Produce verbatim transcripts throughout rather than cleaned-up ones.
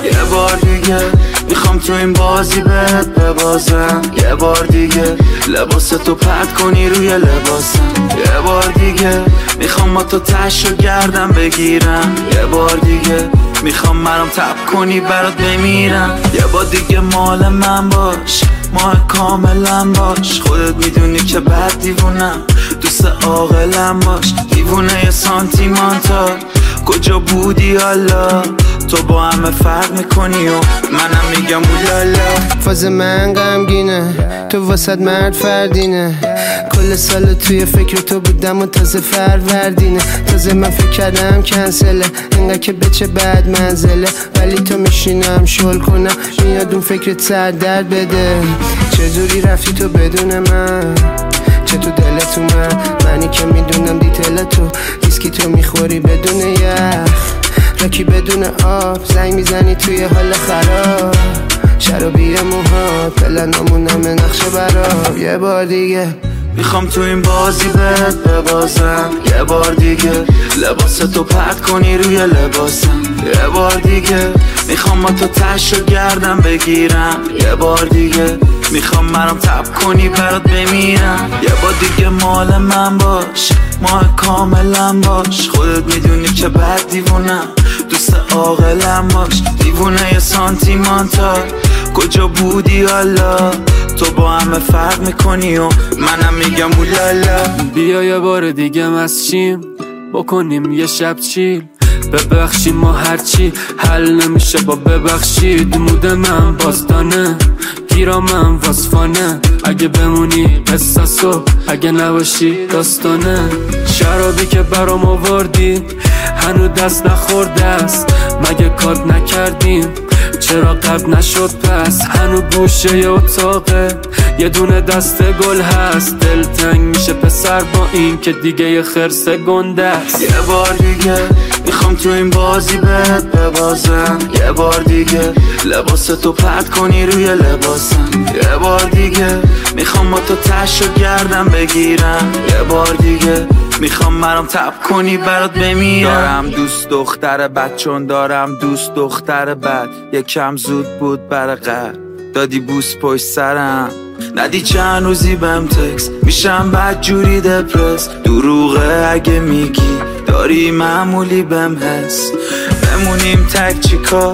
یه بار دیگه میخوام تو این بازی بهت ببازم. یه بار دیگه لباستو پرت کنی روی لباسم. یه بار دیگه میخوام با تو تشو گردم بگیرم. یه بار دیگه میخوام مرام تب کنی برات بمیرم. یه بار دیگه مال من باش، ماه کاملا باش. خودت میدونی که بد دیوونم، دوست عاقلم باش. دیوونه یه سانتیمانتال، کجا بودی حالا؟ تو با همه فرق میکنی و منم میگم اولالا. فاز من غمگینه، تو واسد مرد فردینه. کل سال توی فکر تو بودم و تازه فروردینه. تازه من فکر کردم کنسله، انقدر که بچه بد منزله. ولی تو میشینم شل کنم، میاد اون فکرت سر درد بده. چجوری رفتی تو بدون من؟ چه تو دلت اومد؟ منی که میدونم دیتیل تو ویسکی تو میخوری بدون یخ، رکی بدون آب، زنگ میزنی توی حال خراب. شرابی موها پلنامون همه نقشه براب. یه بار دیگه میخوام تو این بازی بهت ببازم. یه بار دیگه لباستو پرت کنی روی لباسم. یه بار دیگه میخوام با تو تشو گردم بگیرم. یه بار دیگه میخوام مرام تب کنی برات بمیرم. یه بار دیگه مال من باش، ماه کاملا باش. خودت میدونی که بد دیوونم، دوست عاقلم باش. دیوونه یه سانتیمانتال، کجا بودی حالا؟ تو با همه فرق میکنی و منم میگم اولالا. بیا یه بار دیگه مسچیم بکنیم یه شب چیل. ببخشیم ما هرچی حل نمیشه با ببخشید. مود من باستانه، گیرامم واسفانه. اگه بمونی قصصو، اگه نباشی داستانه. شرابی که برام آوردی هنو دست نخورده است. مگه کات نکردیم؟ چرا قبل نشد پس؟ هنو گوشه ی اتاقه یه دونه دست گل هست. دل تنگ میشه پسر با این که دیگه یه خرس گنده است. یه بار دیگه میخوام تو این بازی بهت ببازم. یه بار دیگه لباستو پرت کنی روی لباسم. یه بار دیگه میخوام با تو تشو گردم بگیرم. یه بار دیگه میخوام مرام تب کنی برات بمیرم. دارم دوست دختر بد، چون دارم دوست دختر بد. یکم زود بود برای قرد، دادی بوس پشت سرم. ندی چند روزی بهم تکس، میشم بد جوری دپرس. دروغه اگه میگی داری معمولی بهم حس. بمونیم تک چیکار،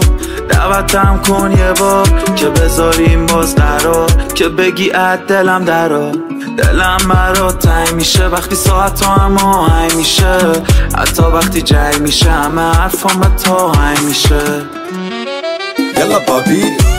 دعوتم کن یه بار که بذاریم باز قرار. که بگی اد دلم درار، دلم برات تنگ میشه وقتی ساعت هم آهنگ میشه. حتی وقتی جنگ میشه همه حرفام به تا هنگ میشه. یلا بابی